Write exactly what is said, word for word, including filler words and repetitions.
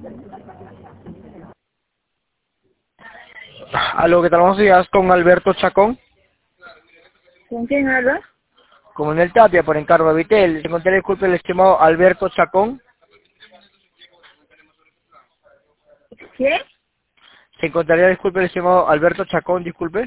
Aló, ¿qué tal? Buenos días, con Alberto Chacón, ¿Con quién habla? como en el Tapia, por encargo de Vitel. Se encontraría, disculpe, el estimado Alberto Chacón. ¿Qué? Se encontraría, disculpe, el estimado Alberto Chacón, disculpe.